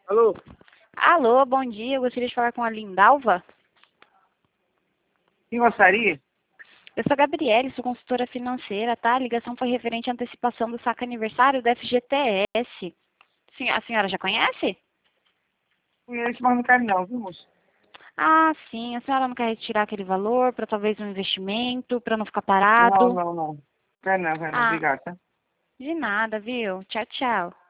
Alô? Alô, bom dia. Eu gostaria de falar com a Lindalva. Quem gostaria? Eu sou a Gabriele, sou consultora financeira, tá? A ligação foi referente à antecipação do saque aniversário da FGTS. Sim, a senhora já conhece? Conheço, mas não quero não, viu, moço? Ah, sim. A senhora não quer retirar aquele valor para talvez um investimento, para não ficar Não, parado? não, não. Quero não, Ah, obrigado, tá? de nada, viu? Tchau, tchau.